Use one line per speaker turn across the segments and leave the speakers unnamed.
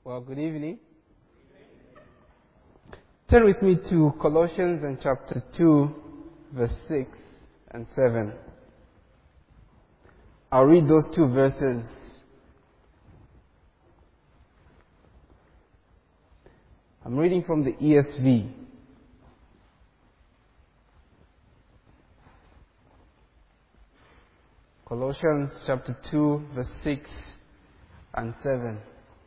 Well, good evening. Turn with me to Colossians and chapter 2, verse 6 and 7. I'll read those two verses. I'm reading from the ESV. Colossians chapter 2, verse 6 and 7.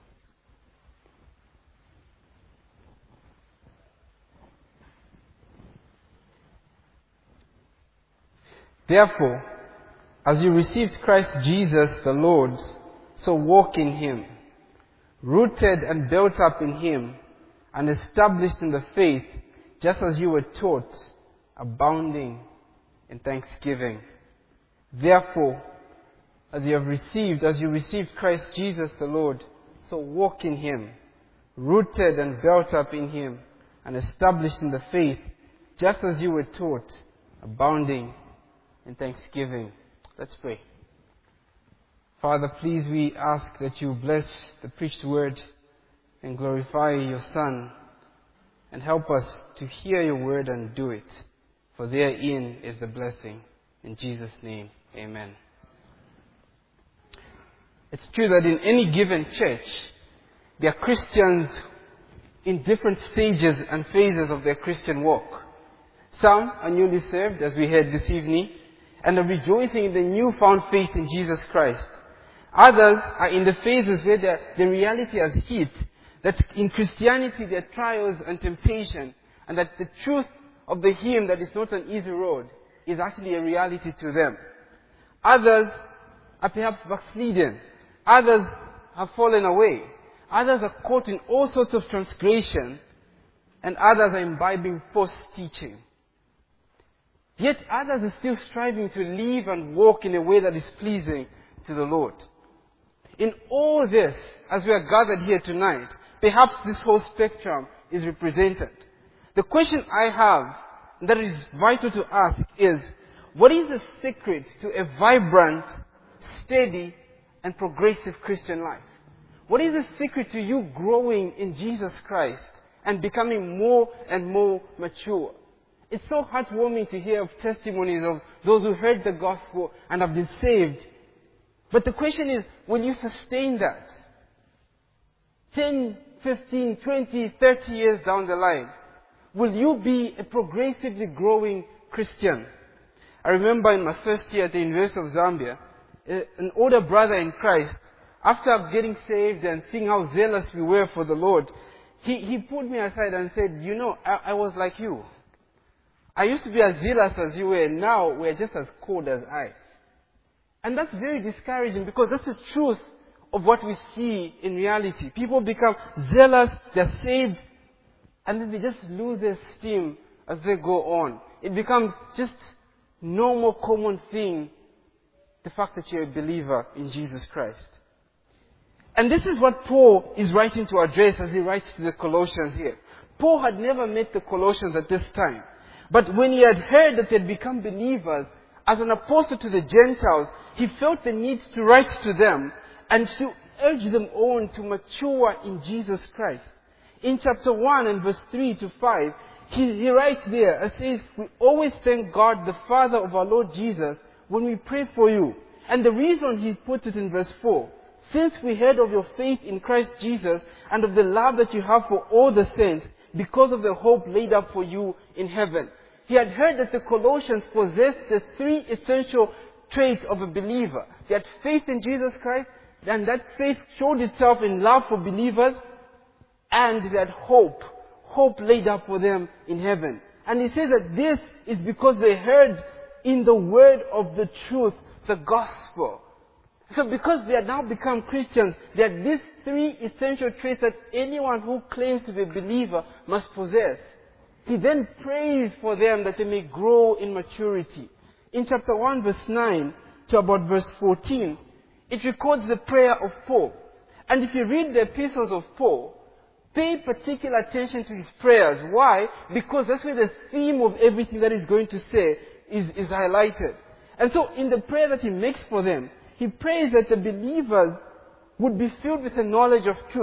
Therefore, as you received Christ Jesus the Lord, so walk in Him, rooted and built up in Him, and established in the faith, just as you were taught, abounding in thanksgiving. Therefore, as you received Christ Jesus the Lord, so walk in Him, rooted and built up in Him, and established in the faith, just as you were taught, abounding in thanksgiving. Let's pray. Father, please we ask that you bless the preached word and glorify your Son, and help us to hear your word and do it, for therein is the blessing. In Jesus' name, amen. It's true that in any given church, there are Christians in different stages and phases of their Christian walk. Some are newly saved, as we heard this evening, and are rejoicing in the newfound faith in Jesus Christ. Others are in the phases where the reality has hit, that in Christianity there are trials and temptation, and that the truth of the hymn that is not an easy road is actually a reality to them. Others are perhaps backslidden. Others have fallen away. Others are caught in all sorts of transgression, and others are imbibing false teaching. Yet others are still striving to live and walk in a way that is pleasing to the Lord. In all this, as we are gathered here tonight, perhaps this whole spectrum is represented. The question I have that is vital to ask is, what is the secret to a vibrant, steady, and progressive Christian life? What is the secret to you growing in Jesus Christ and becoming more and more mature? It's so heartwarming to hear of testimonies of those who heard the gospel and have been saved. But the question is, will you sustain that? 10, 15, 20, 30 years down the line, will you be a progressively growing Christian? I remember in my first year at the University of Zambia, an older brother in Christ, after getting saved and seeing how zealous we were for the Lord, he pulled me aside and said, I was like you. I used to be as zealous as you were, now we're just as cold as ice. And that's very discouraging, because that's the truth of what we see in reality. People become zealous, they're saved, and then they just lose their steam as they go on. It becomes just normal, common thing, the fact that you're a believer in Jesus Christ. And this is what Paul is writing to address as he writes to the Colossians here. Paul had never met the Colossians at this time. But when he had heard that they had become believers, as an apostle to the Gentiles, he felt the need to write to them and to urge them on to mature in Jesus Christ. In chapter 1 and verse 3 to 5, he writes there and says, we always thank God, the Father of our Lord Jesus, when we pray for you. And the reason he puts it in verse 4, since we heard of your faith in Christ Jesus and of the love that you have for all the saints, because of the hope laid up for you in heaven. He had heard that the Colossians possessed the three essential traits of a believer. They had faith in Jesus Christ, and that faith showed itself in love for believers, and they had hope laid up for them in heaven. And he says that this is because they heard in the word of the truth, the gospel. So because they had now become Christians, they had these three essential traits that anyone who claims to be a believer must possess. He then prays for them that they may grow in maturity. In chapter 1 verse 9 to about verse 14, it records the prayer of Paul. And if you read the epistles of Paul, pay particular attention to his prayers. Why? Because that's where the theme of everything that he's going to say is highlighted. And so in the prayer that he makes for them, he prays that the believers would be filled with the knowledge of truth.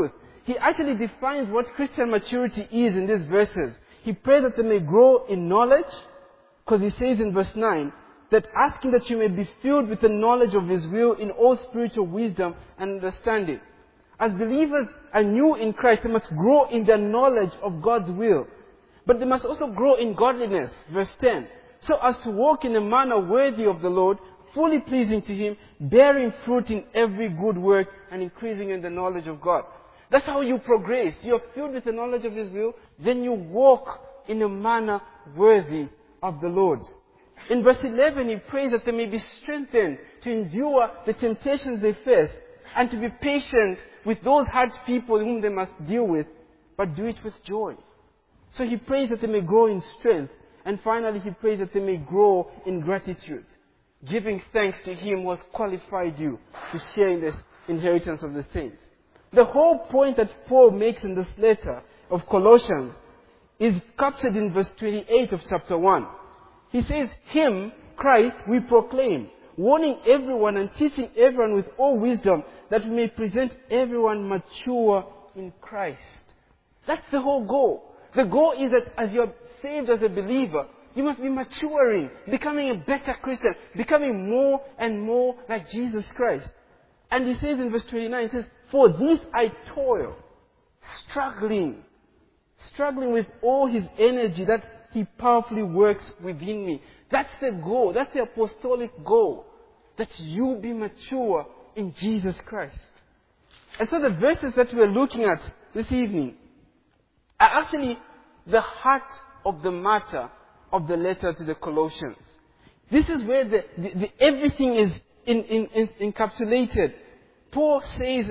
he actually defines what Christian maturity is in these verses. He prays that they may grow in knowledge, because he says in verse 9, that asking that you may be filled with the knowledge of His will in all spiritual wisdom and understanding. As believers are new in Christ, they must grow in their knowledge of God's will. But they must also grow in godliness, verse 10, so as to walk in a manner worthy of the Lord, fully pleasing to Him, bearing fruit in every good work and increasing in the knowledge of God. That's how you progress. You're filled with the knowledge of His will, then you walk in a manner worthy of the Lord. In verse 11, he prays that they may be strengthened to endure the temptations they face and to be patient with those hard people whom they must deal with, but do it with joy. So he prays that they may grow in strength. And finally, he prays that they may grow in gratitude, giving thanks to Him who has qualified you to share in the inheritance of the saints. The whole point that Paul makes in this letter of Colossians is captured in verse 28 of chapter 1. He says, Him, Christ, we proclaim, warning everyone and teaching everyone with all wisdom, that we may present everyone mature in Christ. That's the whole goal. The goal is that as you're saved as a believer, you must be maturing, becoming a better Christian, becoming more and more like Jesus Christ. And he says in verse 29, he says, for this I toil, struggling with all His energy that He powerfully works within me. That's the goal. That's the apostolic goal. That you be mature in Jesus Christ. And so the verses that we're looking at this evening are actually the heart of the matter of the letter to the Colossians. This is where the everything is encapsulated. Paul says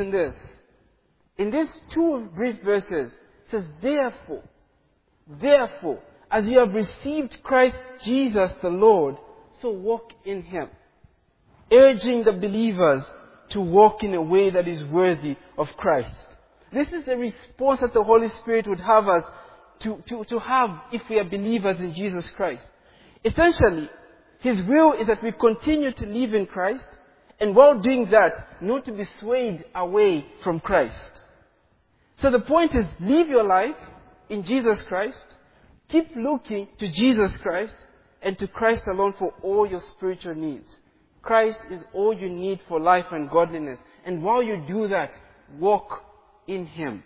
in these two brief verses, says, Therefore, as you have received Christ Jesus the Lord, so walk in Him. Urging the believers to walk in a way that is worthy of Christ. This is the response that the Holy Spirit would have us to have if we are believers in Jesus Christ. Essentially, His will is that we continue to live in Christ, and while doing that, not to be swayed away from Christ. So the point is, live your life in Jesus Christ, keep looking to Jesus Christ, and to Christ alone for all your spiritual needs. Christ is all you need for life and godliness. And while you do that, walk in Him.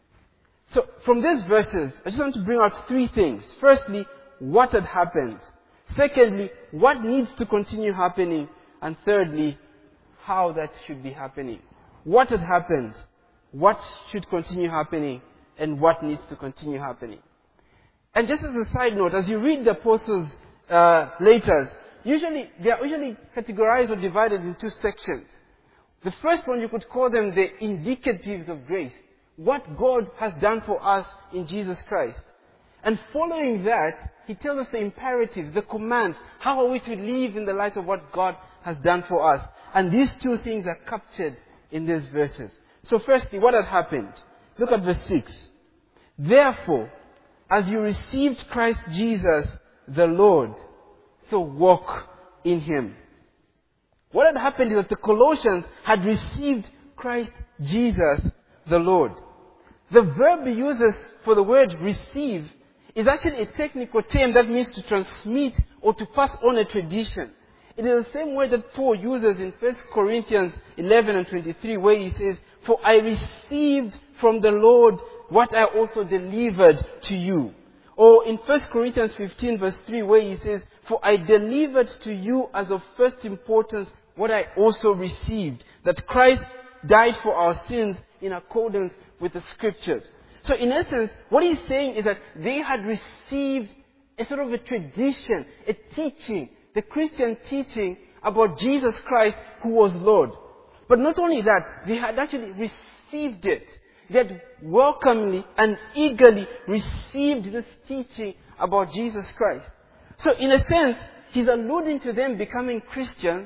So from these verses, I just want to bring out three things. Firstly, what had happened. Secondly, what needs to continue happening. And thirdly, how that should be happening. What had happened, what should continue happening, and what needs to continue happening. And just as a side note, as you read the apostles' letters, they are usually categorized or divided in two sections. The first one, you could call them the indicatives of grace. What God has done for us in Jesus Christ. And following that, he tells us the imperatives, the commands. How are we to live in the light of what God has done for us? And these two things are captured in these verses. So firstly, what had happened? Look at verse 6. Therefore, as you received Christ Jesus the Lord, so walk in Him. What had happened is that the Colossians had received Christ Jesus the Lord. The verb he uses for the word receive is actually a technical term that means to transmit or to pass on a tradition. It is the same word that Paul uses in 1 Corinthians 11 and 23, where he says, for I received from the Lord what I also delivered to you. Or in 1 Corinthians 15 verse 3, where he says, for I delivered to you as of first importance what I also received, that Christ died for our sins in accordance with the Scriptures. So in essence, what he's saying is that they had received a sort of a tradition, a teaching, the Christian teaching about Jesus Christ who was Lord. But not only that, they had actually received it. They had welcomely and eagerly received this teaching about Jesus Christ. So in a sense, he's alluding to them becoming Christians,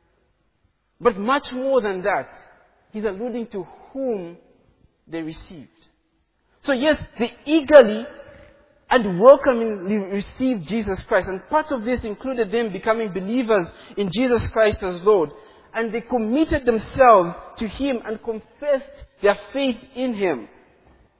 but much more than that, he's alluding to whom they received. So yes, they eagerly and welcomingly received Jesus Christ. And part of this included them becoming believers in Jesus Christ as Lord. And they committed themselves to Him and confessed their faith in Him.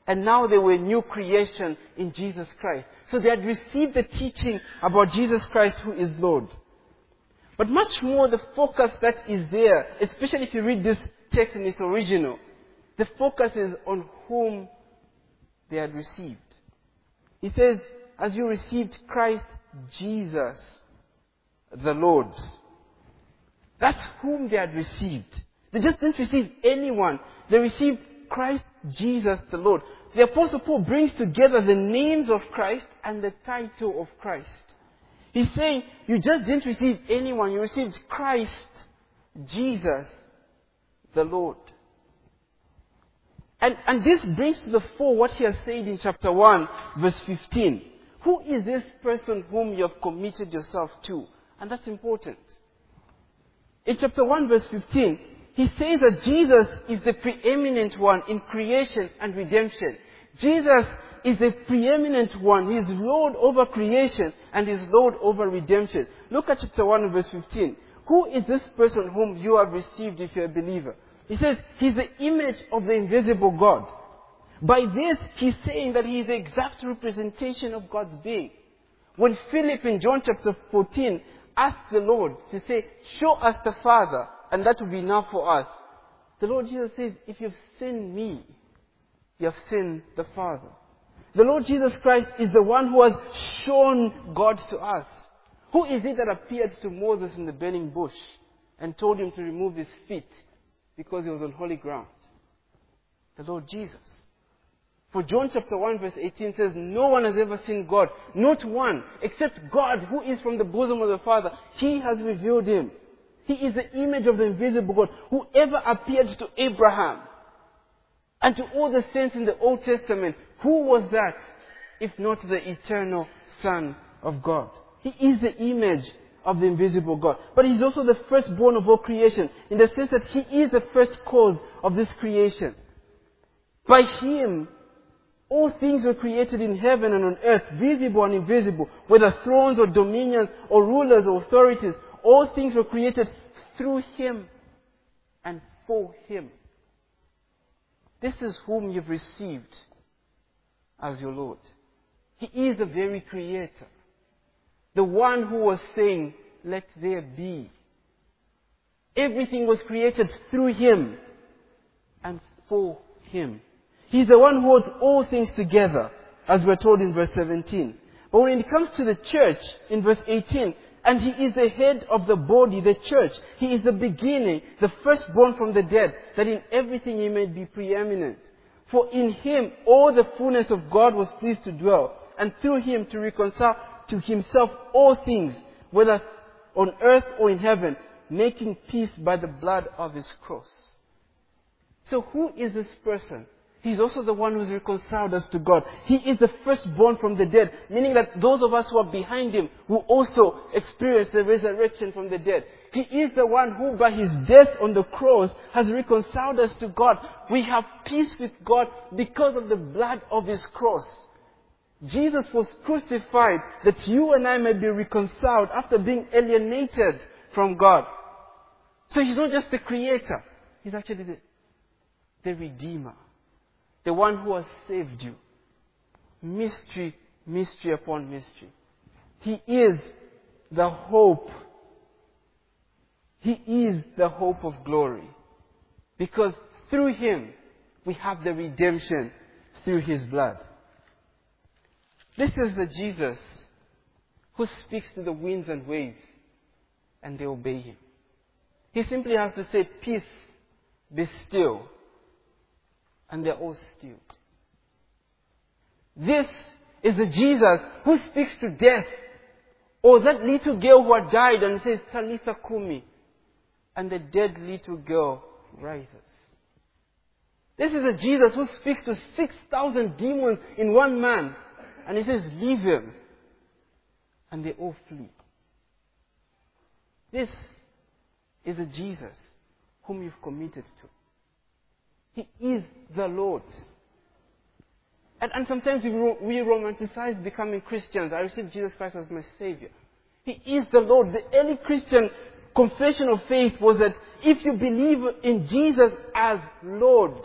And now they were a new creation in Jesus Christ. So they had received the teaching about Jesus Christ who is Lord. But much more the focus that is there, especially if you read this text in its original, the focus is on whom they had received. He says, as you received Christ Jesus, the Lord. That's whom they had received. They just didn't receive anyone. They received Christ Jesus the Lord. The Apostle Paul brings together the names of Christ and the title of Christ. He's saying, you just didn't receive anyone. You received Christ Jesus the Lord. And this brings to the fore what he has said in chapter 1, verse 15. Who is this person whom you have committed yourself to? And that's important. In chapter 1, verse 15, he says that Jesus is the preeminent one in creation and redemption. Jesus is the preeminent one. He is Lord over creation and is Lord over redemption. Look at chapter 1, verse 15. Who is this person whom you have received if you're a believer? He says, he's the image of the invisible God. By this, he's saying that he is the exact representation of God's being. When Philip in John chapter 14 asked the Lord to say, show us the Father, and that will be enough for us. The Lord Jesus says, if you've seen me, you have seen the Father. The Lord Jesus Christ is the one who has shown God to us. Who is it that appeared to Moses in the burning bush and told him to remove his feet because he was on holy ground? The Lord Jesus. For John chapter 1 verse 18 says, no one has ever seen God, not one, except God who is from the bosom of the Father. He has revealed him. He is the image of the invisible God. Whoever appeared to Abraham and to all the saints in the Old Testament, who was that if not the eternal Son of God? He is the image of the invisible God. But he's also the firstborn of all creation, in the sense that he is the first cause of this creation. By him, all things were created in heaven and on earth, visible and invisible, whether thrones or dominions or rulers or authorities. All things were created through him and for him. This is whom you've received as your Lord. He is the very creator. The one who was saying, let there be. Everything was created through him and for him. He's the one who holds all things together, as we're told in verse 17. But when it comes to the church, in verse 18, and he is the head of the body, the church. He is the beginning, the firstborn from the dead, that in everything he may be preeminent. For in him all the fullness of God was pleased to dwell, and through him to reconcile to himself all things, whether on earth or in heaven, making peace by the blood of his cross. So who is this person? He's also the one who's reconciled us to God. He is the firstborn from the dead, meaning that those of us who are behind him will also experience the resurrection from the dead. He is the one who by his death on the cross has reconciled us to God. We have peace with God because of the blood of his cross. Jesus was crucified that you and I may be reconciled after being alienated from God. So he's not just the creator. He's actually the Redeemer. The one who has saved you. Mystery, mystery upon mystery. He is the hope. He is the hope of glory. Because through him, we have the redemption through his blood. This is the Jesus who speaks to the winds and waves, and they obey him. He simply has to say, peace, be still. And they're all still. This is the Jesus who speaks to death. Or that little girl who had died and says, Talitha Kumi. And the dead little girl rises. This is the Jesus who speaks to 6,000 demons in one man. And he says, leave him. And they all flee. This is the Jesus whom you've committed to. He is the Lord. And sometimes we romanticize becoming Christians. I received Jesus Christ as my Savior. He is the Lord. The early Christian confession of faith was that if you believe in Jesus as Lord,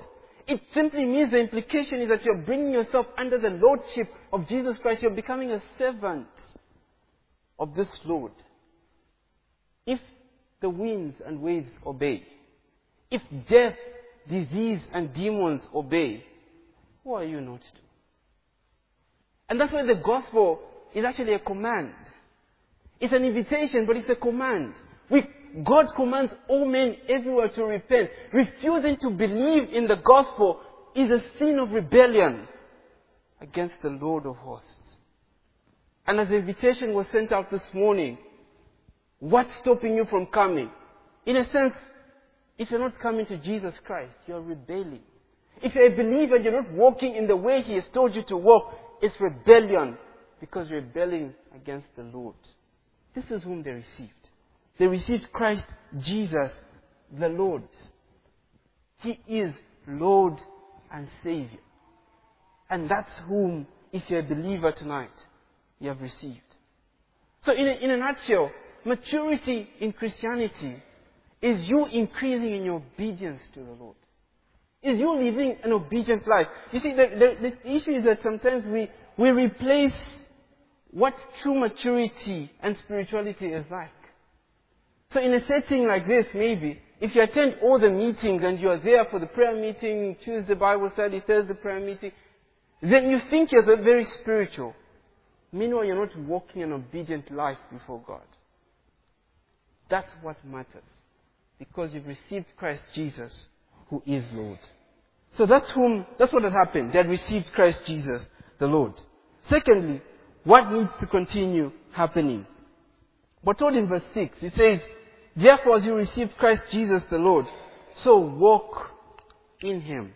It simply means the implication is that you're bringing yourself under the lordship of Jesus Christ. You're becoming a servant of this Lord. If the winds and waves obey, if death, disease, and demons obey, who are you not to? And that's why the gospel is actually a command. It's an invitation, but it's a command. God commands all men everywhere to repent. Refusing to believe in the gospel is a sin of rebellion against the Lord of hosts. And as the invitation was sent out this morning, what's stopping you from coming? In a sense, if you're not coming to Jesus Christ, you're rebelling. If you're a believer and you're not walking in the way He has told you to walk, it's rebellion, because you're rebelling against the Lord. This is whom they received. They received Christ Jesus, the Lord. He is Lord and Savior. And that's whom, if you're a believer tonight, you have received. So in a nutshell, maturity in Christianity is you increasing in your obedience to the Lord. Is you living an obedient life. You see, the issue is that sometimes we replace what true maturity and spirituality is like. So in a setting like this, maybe, if you attend all the meetings and you are there for the prayer meeting, Tuesday Bible study, Thursday prayer meeting, then you think you're very spiritual. Meanwhile, you're not walking an obedient life before God. That's what matters. Because you've received Christ Jesus, who is Lord. So that's what had happened. They had received Christ Jesus, the Lord. Secondly, what needs to continue happening? We're told in verse 6, it says, therefore as you received Christ Jesus the Lord, so walk in Him.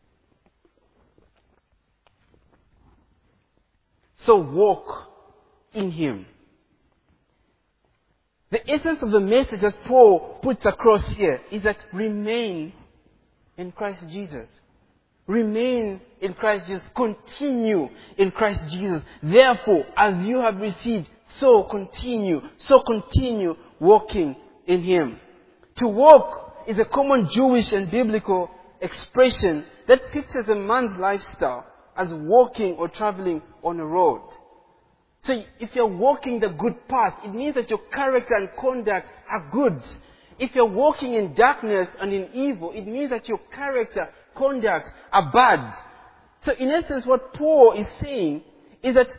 So walk in Him. The essence of the message that Paul puts across here is that remain in Christ Jesus. Remain in Christ Jesus. Continue in Christ Jesus. Therefore, as you have received, so continue walking in Him. To walk is a common Jewish and biblical expression that pictures a man's lifestyle as walking or traveling on a road. So if you're walking the good path, it means that your character and conduct are good. If you're walking in darkness and in evil, it means that your character, conduct are bad. So in essence, what Paul is saying is that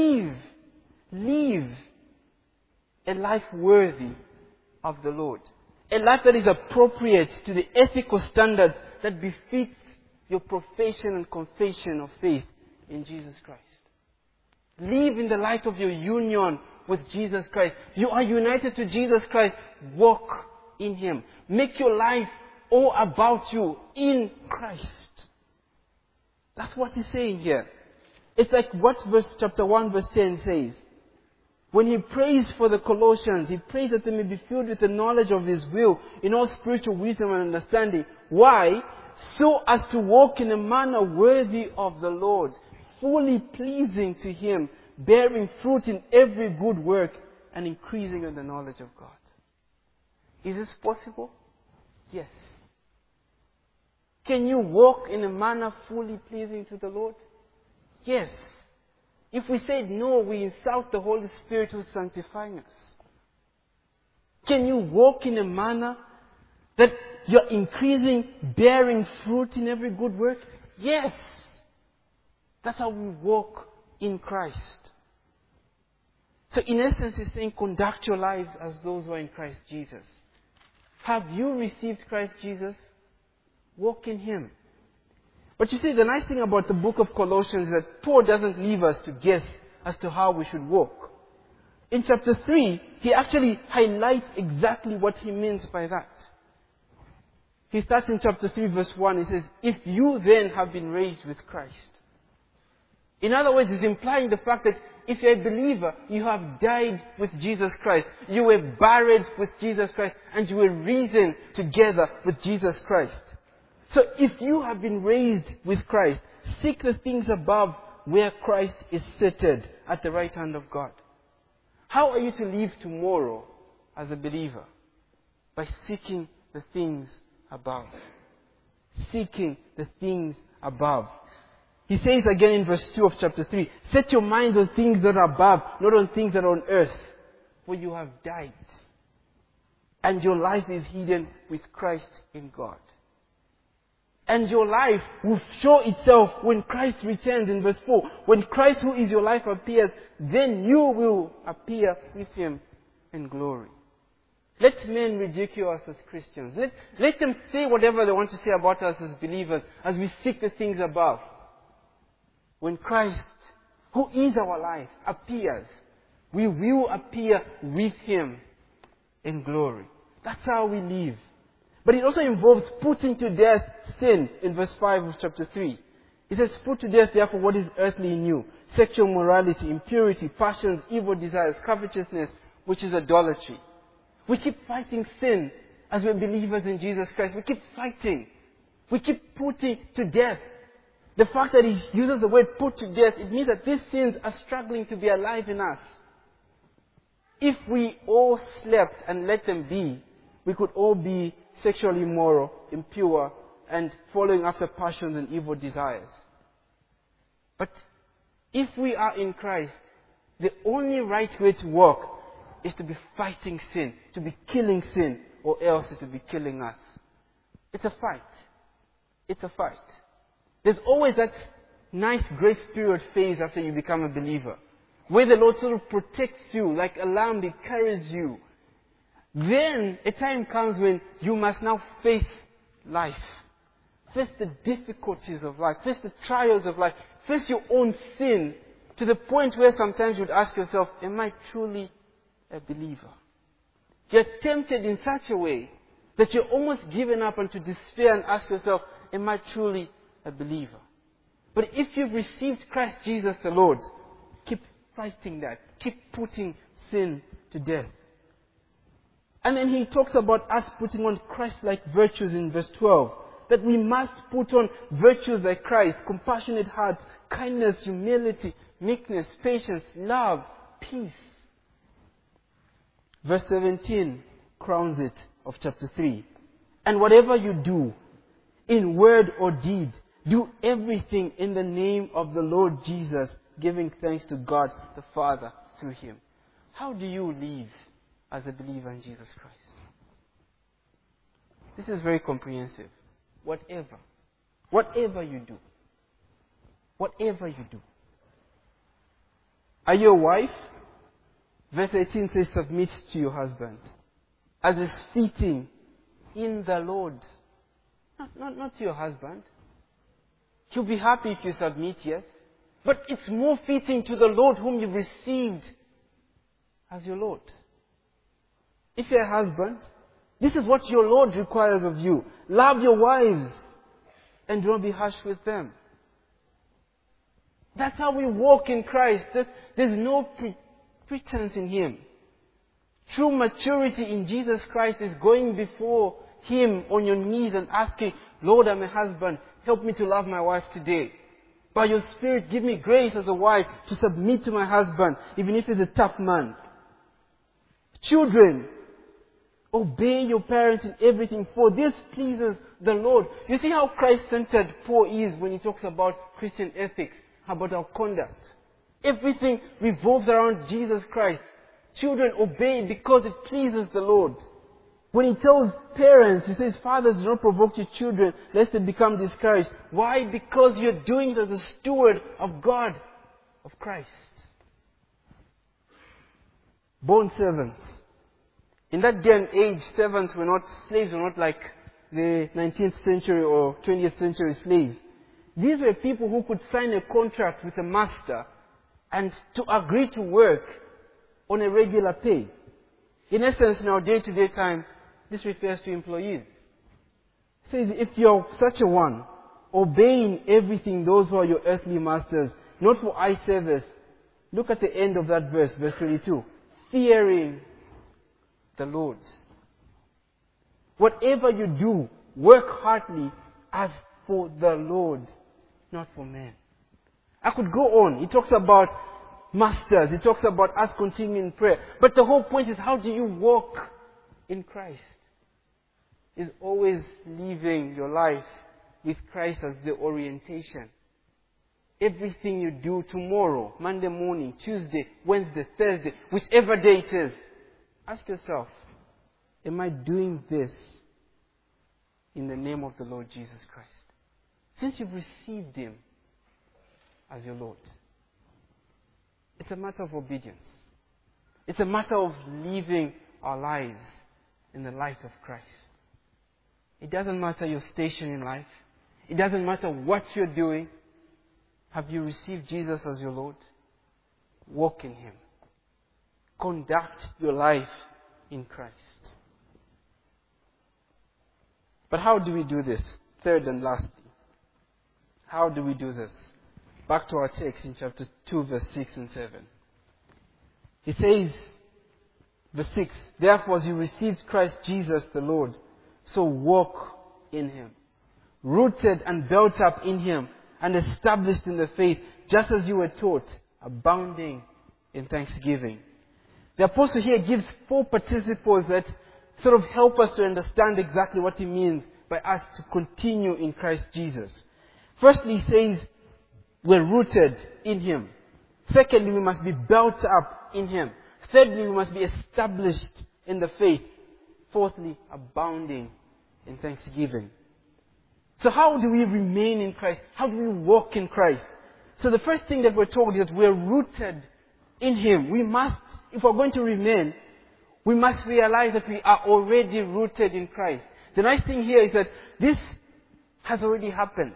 live a life worthy of the Lord. A life that is appropriate to the ethical standards that befits your profession and confession of faith in Jesus Christ. Live in the light of your union with Jesus Christ. You are united to Jesus Christ. Walk in Him. Make your life all about you in Christ. That's what he's saying here. It's like what chapter 1 verse 10 says. When he prays for the Colossians, he prays that they may be filled with the knowledge of His will in all spiritual wisdom and understanding. Why? So as to walk in a manner worthy of the Lord, fully pleasing to Him, bearing fruit in every good work, and increasing in the knowledge of God. Is this possible? Yes. Can you walk in a manner fully pleasing to the Lord? Yes. If we say no, we insult the Holy Spirit who is sanctifying us. Can you walk in a manner that you're increasing, bearing fruit in every good work? Yes. That's how we walk in Christ. So in essence, he's saying conduct your lives as those who are in Christ Jesus. Have you received Christ Jesus? Walk in Him. But you see, the nice thing about the book of Colossians is that Paul doesn't leave us to guess as to how we should walk. In chapter 3, he actually highlights exactly what he means by that. He starts in chapter 3 verse 1, he says, if you then have been raised with Christ. In other words, he's implying the fact that if you're a believer, you have died with Jesus Christ. You were buried with Jesus Christ, and you were risen together with Jesus Christ. So if you have been raised with Christ, seek the things above where Christ is seated at the right hand of God. How are you to live tomorrow as a believer? By seeking the things above. seeking the things above. He says again in verse 2 of chapter 3, set your minds on things that are above, not on things that are on earth. For you have died, and your life is hidden with Christ in God. And your life will show itself when Christ returns in verse 4. When Christ, who is your life, appears, then you will appear with Him in glory. Let men ridicule us as Christians. Let them say whatever they want to say about us as believers as we seek the things above. When Christ, who is our life, appears, we will appear with Him in glory. That's how we live. But it also involves putting to death sin in verse 5 of chapter 3. It says, put to death therefore what is earthly in you: sexual morality, impurity, passions, evil desires, covetousness, which is idolatry. We keep fighting sin as we're believers in Jesus Christ. We keep fighting. We keep putting to death. The fact that he uses the word put to death, it means that these sins are struggling to be alive in us. If we all slept and let them be, we could all be sexually immoral, impure, and following after passions and evil desires. But if we are in Christ, the only right way to walk is to be fighting sin, to be killing sin, or else it will be killing us. It's a fight. It's a fight. There's always that nice grace period phase after you become a believer, where the Lord sort of protects you, like a lamb, He carries you. Then a time comes when you must now face life. Face the difficulties of life. Face the trials of life. Face your own sin, to the point where sometimes you'd ask yourself, am I truly a believer? You're tempted in such a way that you're almost given up unto despair and ask yourself, am I truly a believer? But if you've received Christ Jesus the Lord, keep fighting that. Keep putting sin to death. And then he talks about us putting on Christ-like virtues in verse 12. That we must put on virtues like Christ: compassionate hearts, kindness, humility, meekness, patience, love, peace. Verse 17 crowns it of chapter 3. And whatever you do, in word or deed, do everything in the name of the Lord Jesus, giving thanks to God the Father through Him. How do you live as a believer in Jesus Christ? This is very comprehensive. Whatever you do. Whatever you do. Are you a wife? Verse 18 says, submit to your husband, as is fitting in the Lord. Not to your husband. He'll be happy if you submit, yes. But it's more fitting to the Lord whom you've received as your Lord. If you're a husband, this is what your Lord requires of you. Love your wives and do not be harsh with them. That's how we walk in Christ. There's no pretense in Him. True maturity in Jesus Christ is going before Him on your knees and asking, Lord, I'm a husband. Help me to love my wife today. By your Spirit, give me grace as a wife to submit to my husband, even if he's a tough man. Children, obey your parents in everything, for this pleases the Lord. You see how Christ-centered Paul is when he talks about Christian ethics, about our conduct. Everything revolves around Jesus Christ. Children, obey because it pleases the Lord. When he tells parents, he says, fathers, do not provoke your children lest they become discouraged. Why? Because you're doing it as a steward of God, of Christ. Born servants. In that day and age, slaves were not like the 19th century or 20th century slaves. These were people who could sign a contract with a master and to agree to work on a regular pay. In essence, in our day-to-day time, this refers to employees. It says, if you're such a one, obeying everything those who are your earthly masters, not for eye service. Look at the end of that verse, verse 22. Fearing the Lord. Whatever you do, work heartily as for the Lord, not for men. I could go on. He talks about masters. He talks about us continuing in prayer. But the whole point is, how do you walk in Christ? Is always living your life with Christ as the orientation. Everything you do tomorrow, Monday morning, Tuesday, Wednesday, Thursday, whichever day it is, ask yourself, am I doing this in the name of the Lord Jesus Christ? Since you've received Him as your Lord, it's a matter of obedience. It's a matter of living our lives in the light of Christ. It doesn't matter your station in life. It doesn't matter what you're doing. Have you received Jesus as your Lord? Walk in Him. Conduct your life in Christ. But how do we do this? Third and lastly, how do we do this? Back to our text in chapter 2, verse 6 and 7. He says, verse 6, therefore as you received Christ Jesus the Lord, so walk in Him, rooted and built up in Him, and established in the faith, just as you were taught, abounding in thanksgiving. The apostle here gives 4 participles that sort of help us to understand exactly what he means by us to continue in Christ Jesus. Firstly, he says, we're rooted in Him. Secondly, we must be built up in Him. Thirdly, we must be established in the faith. Fourthly, abounding in thanksgiving. So how do we remain in Christ? How do we walk in Christ? So the first thing that we're told is that we're rooted in Him. We must, if we're going to remain, we must realize that we are already rooted in Christ. The nice thing here is that this has already happened.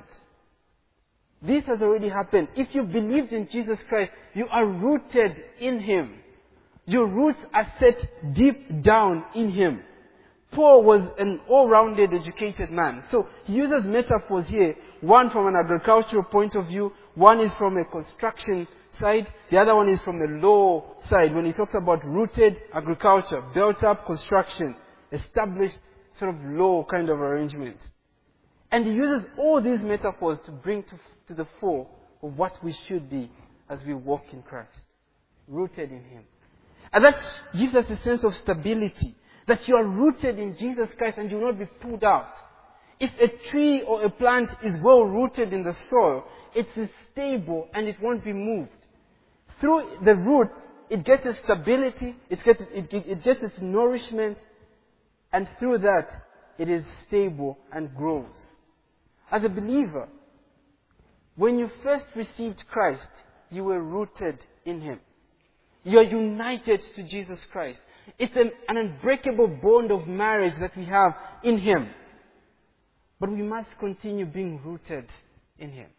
This has already happened. If you believed in Jesus Christ, you are rooted in Him. Your roots are set deep down in Him. Paul was an all-rounded educated man. So he uses metaphors here. One from an agricultural point of view. One is from a construction side. The other one is from the law side. When he talks about rooted agriculture, built up construction, established sort of law kind of arrangement. And he uses all these metaphors to bring to the fore of what we should be as we walk in Christ. Rooted in Him. And that gives us a sense of stability. That you are rooted in Jesus Christ and you will not be pulled out. If a tree or a plant is well rooted in the soil, it is stable and it won't be moved. Through the root, it gets its stability, it gets its nourishment, and through that, it is stable and grows. As a believer, when you first received Christ, you were rooted in Him. You are united to Jesus Christ. It's an unbreakable bond of marriage that we have in Him. But we must continue being rooted in Him.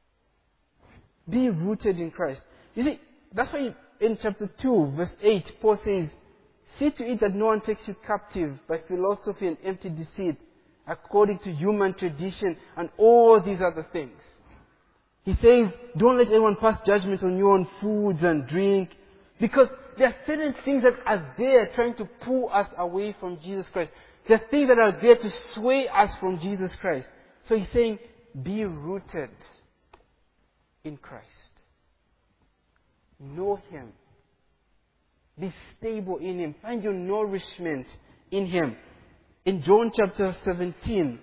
Be rooted in Christ. You see, that's why in chapter 2, verse 8, Paul says, see to it that no one takes you captive by philosophy and empty deceit, according to human tradition and all these other things. He says, don't let anyone pass judgment on you on foods and drink, because there are certain things that are there trying to pull us away from Jesus Christ. There are things that are there to sway us from Jesus Christ. So he's saying, be rooted in Christ. Know Him. Be stable in Him. Find your nourishment in Him. In John chapter 15,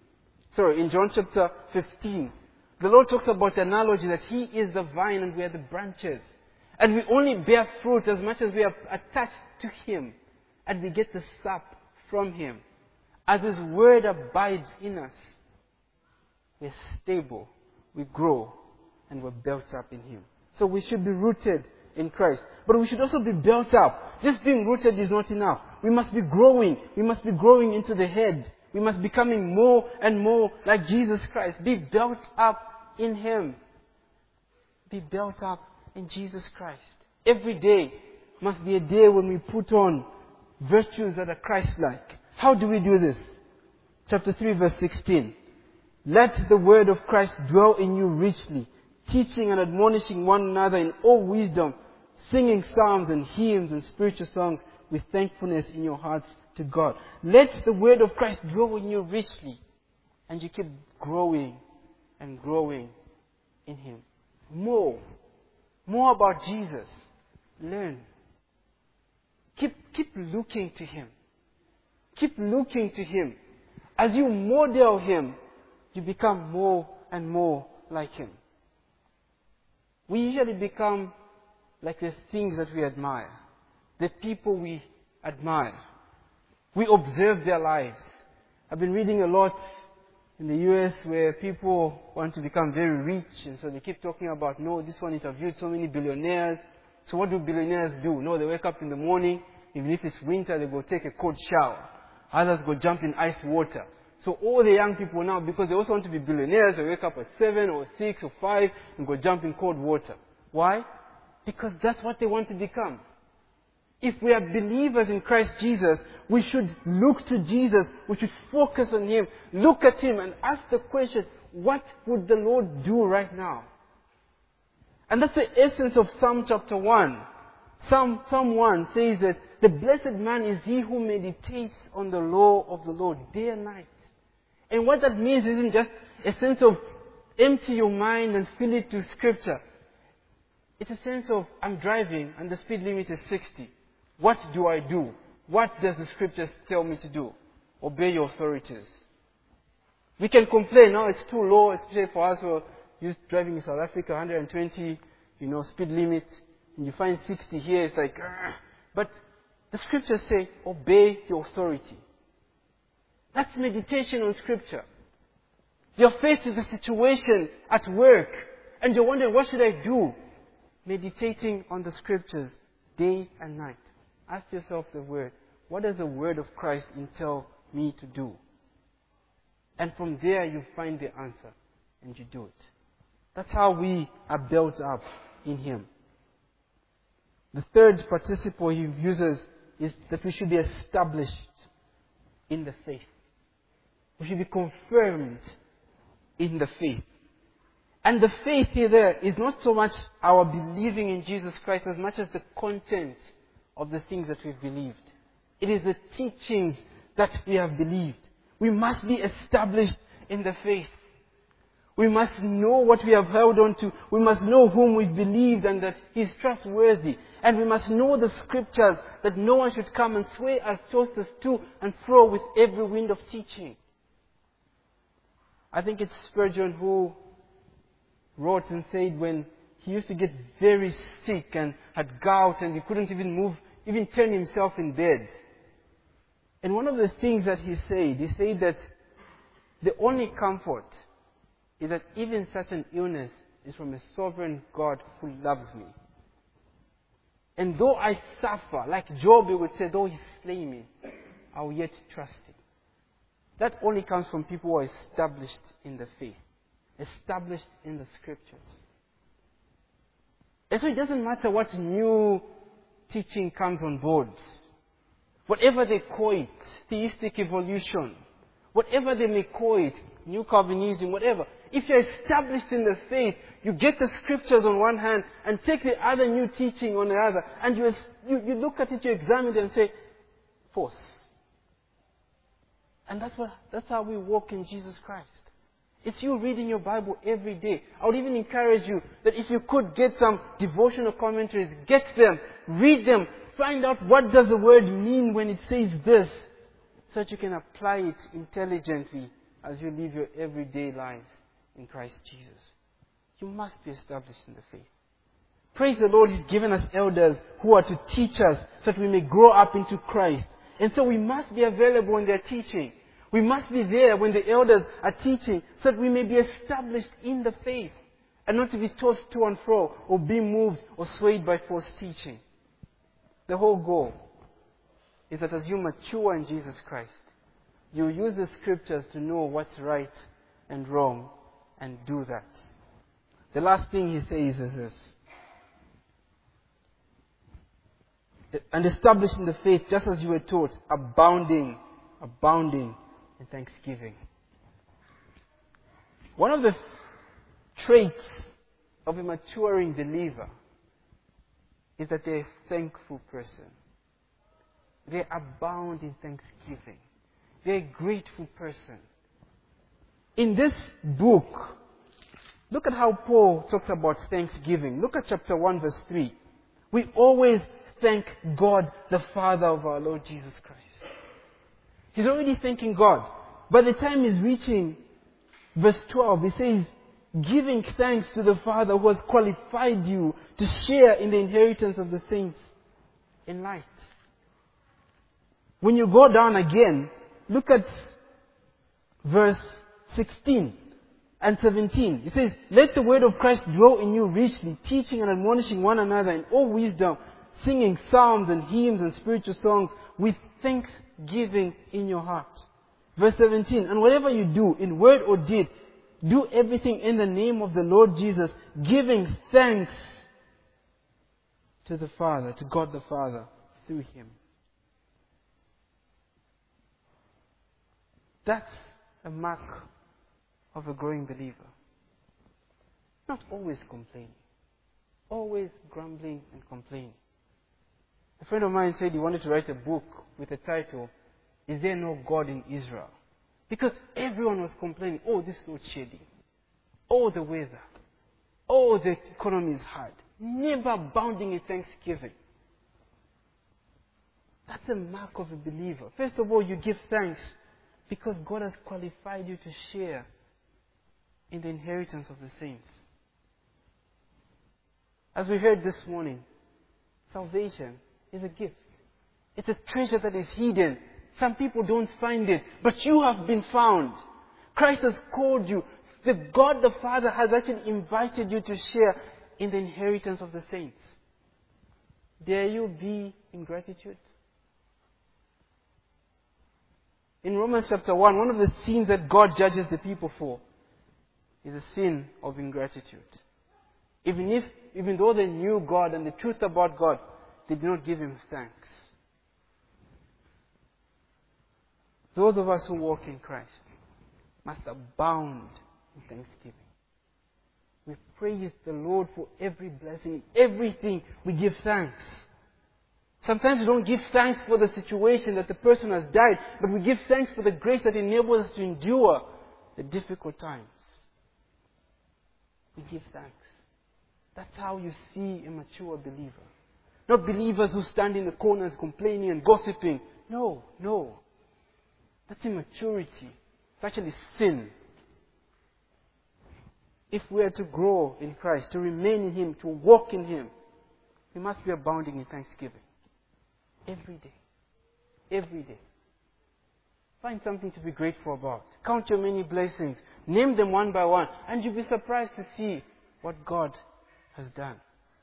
the Lord talks about the analogy that He is the vine and we are the branches. And we only bear fruit as much as we are attached to Him. And we get the sap from Him. As His word abides in us, we're stable, we grow, and we're built up in Him. So we should be rooted in Christ. But we should also be built up. Just being rooted is not enough. We must be growing. We must be growing into the head. We must be becoming more and more like Jesus Christ. Be built up in Him. Be built up in Jesus Christ. Every day must be a day when we put on virtues that are Christ-like. How do we do this? Chapter 3, verse 16. Let the word of Christ dwell in you richly, teaching and admonishing one another in all wisdom, singing psalms and hymns and spiritual songs with thankfulness in your hearts to God. Let the word of Christ dwell in you richly, and you keep growing and growing in Him. More about Jesus. Learn. Keep looking to Him. Keep looking to Him. As you model Him, you become more and more like Him. We usually become like the things that we admire, the people we admire. We observe their lives. I've been reading a lot in the US where people want to become very rich, and so they keep talking about, no, this one interviewed so many billionaires. So what do billionaires do? No, they wake up in the morning, even if it's winter, they go take a cold shower. Others go jump in ice water. So all the young people now, because they also want to be billionaires, they wake up at 7 or 6 or 5 and go jump in cold water. Why? Because that's what they want to become. If we are believers in Christ Jesus, we should look to Jesus. We should focus on Him. Look at Him and ask the question, what would the Lord do right now? And that's the essence of Psalm chapter 1. Psalm 1 says that the blessed man is he who meditates on the law of the Lord day and night. And what that means isn't just a sense of empty your mind and fill it to Scripture. It's a sense of, I'm driving and the speed limit is 60. What do I do? What does the Scriptures tell me to do? Obey your authorities. We can complain, no, it's too low, especially for us who are used to driving in South Africa, 120, speed limit. And you find 60 here, it's like, Argh. But the Scriptures say, obey your authority. That's meditation on Scripture. You're faced with a situation at work, and you're wondering, what should I do? Meditating on the Scriptures day and night. Ask yourself the word. What does the word of Christ entail me to do? And from there you find the answer and you do it. That's how we are built up in Him. The third participle He uses is that we should be established in the faith. We should be confirmed in the faith. And the faith here there is not so much our believing in Jesus Christ as much as the content of the things that we've believed. It is the teachings that we have believed. We must be established in the faith. We must know what we have held on to. We must know whom we've believed and that He is trustworthy. And we must know the Scriptures, that no one should come and sway us, toss us to and fro with every wind of teaching. I think it's Spurgeon who wrote and said when he used to get very sick and had gout and he couldn't even move, even turn himself in bed. And one of the things that he said that the only comfort is that even such an illness is from a sovereign God who loves me. And though I suffer, like Job would say, though He slay me, I will yet trust Him. That only comes from people who are established in the faith, established in the Scriptures. And so it doesn't matter what new teaching comes on board. Whatever they call it, theistic evolution, whatever they may call it, new Calvinism, whatever. If you're established in the faith, you get the Scriptures on one hand and take the other new teaching on the other, and you look at it, you examine it and say, false. And that's how we walk in Jesus Christ. It's you reading your Bible every day. I would even encourage you that if you could get some devotional commentaries, get them, read them, find out what does the word mean when it says this, so that you can apply it intelligently as you live your everyday lives in Christ Jesus. You must be established in the faith. Praise the Lord, He's given us elders who are to teach us so that we may grow up into Christ. And so we must be available when they're teaching. We must be there when the elders are teaching so that we may be established in the faith and not to be tossed to and fro or be moved or swayed by false teaching. The whole goal is that as you mature in Jesus Christ, you use the Scriptures to know what's right and wrong and do that. The last thing he says is this. And established in the faith, just as you were taught, abounding in thanksgiving. One of the traits of a maturing believer is that they're a thankful person. They abound in thanksgiving. They're a grateful person. In this book, look at how Paul talks about thanksgiving. Look at chapter 1 verse 3. We always thank God, the Father of our Lord Jesus Christ. He's already thanking God. By the time he's reaching Verse 12, it says, giving thanks to the Father who has qualified you to share in the inheritance of the saints in light. When you go down again, look at verse 16 and 17. It says, let the word of Christ dwell in you richly, teaching and admonishing one another in all wisdom, singing psalms and hymns and spiritual songs with thanksgiving in your heart. Verse 17, and whatever you do, in word or deed, do everything in the name of the Lord Jesus, giving thanks to the Father, to God the Father, through Him. That's a mark of a growing believer. Not always complaining. Always grumbling and complaining. A friend of mine said he wanted to write a book with the title, Is There No God in Israel? Because everyone was complaining, oh, this load shedding. Oh, the weather. Oh, the economy is hard. Never abounding in thanksgiving. That's a mark of a believer. First of all, you give thanks because God has qualified you to share in the inheritance of the saints. As we heard this morning, salvation is a gift. It's a treasure that is hidden. Some people don't find it, but you have been found. Christ has called you. The God the Father has actually invited you to share in the inheritance of the saints. Dare you be in gratitude? In Romans chapter 1, one of the sins that God judges the people for is the sin of ingratitude. Even though they knew God and the truth about God, they did not give Him thanks. Those of us who walk in Christ must abound in thanksgiving. We praise the Lord for every blessing, everything we give thanks. Sometimes we don't give thanks for the situation that the person has died, but we give thanks for the grace that enables us to endure the difficult times. We give thanks. That's how you see a mature believer. Not believers who stand in the corners complaining and gossiping. No. That's immaturity. It's actually sin. If we are to grow in Christ, to remain in Him, to walk in Him, we must be abounding in thanksgiving. Every day. Every day. Find something to be grateful about. Count your many blessings. Name them one by one. And you'll be surprised to see what God has done.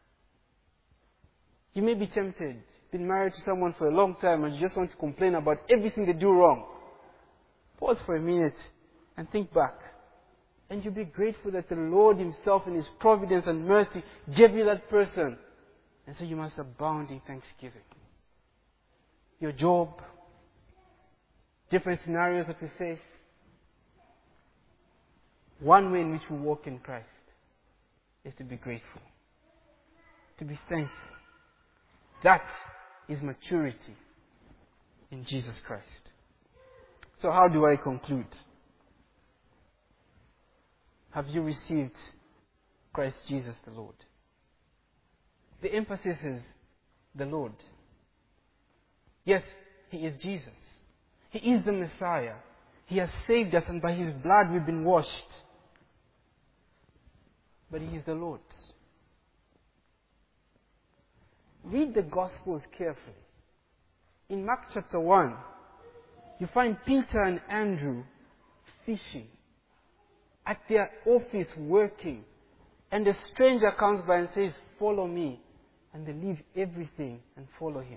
You may be tempted. Been married to someone for a long time and you just want to complain about everything they do wrong. Pause for a minute and think back. And you'll be grateful that the Lord Himself in His providence and mercy gave you that person. And so you must abound in thanksgiving. Your job, different scenarios that we face. One way in which we walk in Christ is to be grateful. To be thankful. That is maturity in Jesus Christ. So how do I conclude? Have you received Christ Jesus the Lord? The emphasis is the Lord. Yes, He is Jesus. He is the Messiah. He has saved us and by His blood we've been washed. But He is the Lord. Read the Gospels carefully. In Mark chapter 1, you find Peter and Andrew fishing at their office working. And a stranger comes by and says, "Follow me." And they leave everything and follow Him.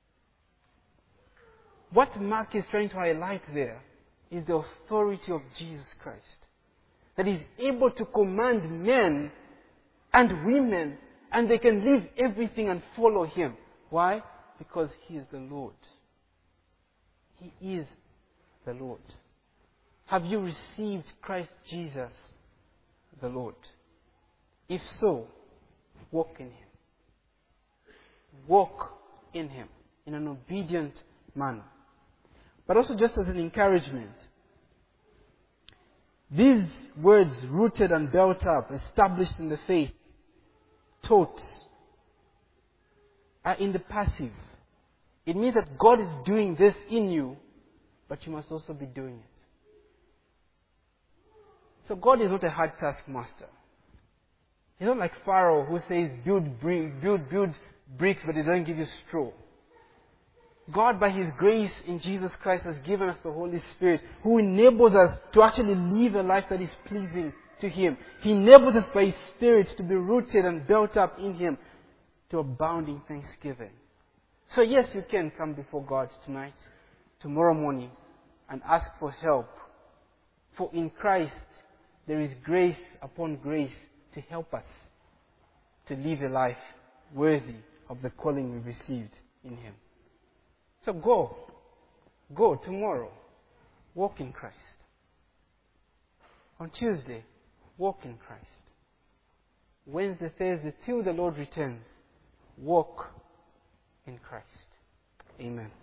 What Mark is trying to highlight there is the authority of Jesus Christ. That He's able to command men and women and they can leave everything and follow Him. Why? Because He is the Lord. He is the Lord. Have you received Christ Jesus the Lord? If so, walk in Him. Walk in Him in an obedient manner. But also just as an encouragement, these words, rooted and built up, established in the faith, taught, are in the passive. It means that God is doing this in you, but you must also be doing it. So God is not a hard taskmaster. He's not like Pharaoh who says, build bricks, but he doesn't give you straw. God, by His grace in Jesus Christ, has given us the Holy Spirit, who enables us to actually live a life that is pleasing to Him. He enables us by His Spirit to be rooted and built up in Him, to abound in thanksgiving. So yes, you can come before God tonight, tomorrow morning, and ask for help. For in Christ, there is grace upon grace to help us to live a life worthy of the calling we received in Him. So go tomorrow, walk in Christ. On Tuesday, walk in Christ. Wednesday, Thursday, till the Lord returns, walk in Christ. Amen.